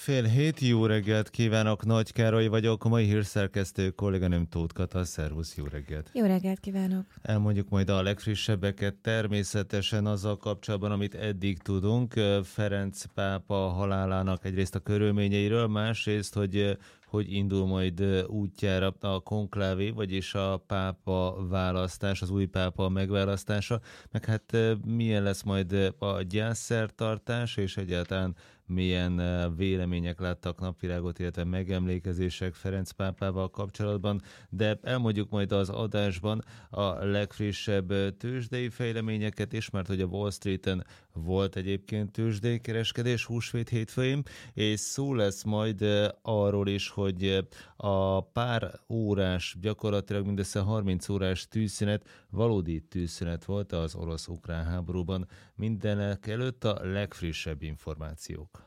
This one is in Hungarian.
6:30, jó reggelt kívánok, Nagy Károly vagyok, a mai hírszerkesztő kolléganőm Tóth Kata, szervusz, jó reggelt. Jó reggelt kívánok. Elmondjuk majd a legfrissebbeket, természetesen azzal kapcsolatban, amit eddig tudunk, Ferenc pápa halálának egyrészt a körülményeiről, másrészt, hogy indul majd útjára a konklávé, vagyis a pápa választás, az új pápa megválasztása, meg hát milyen lesz majd a gyászszertartás, és egyáltalán milyen vélemények láttak napvilágot, illetve megemlékezések Ferenc pápával kapcsolatban, de elmondjuk majd az adásban a legfrissebb tőzsdei fejleményeket is, mert hogy a Wall Streeten volt egyébként tőzsdei kereskedés húsvét hétfőn, és szó lesz majd arról is, hogy a pár órás, gyakorlatilag mindössze 30 órás tűzszünet valódi tűzszünet volt az orosz-ukrán háborúban. Mindenek előtt a legfrissebb információk.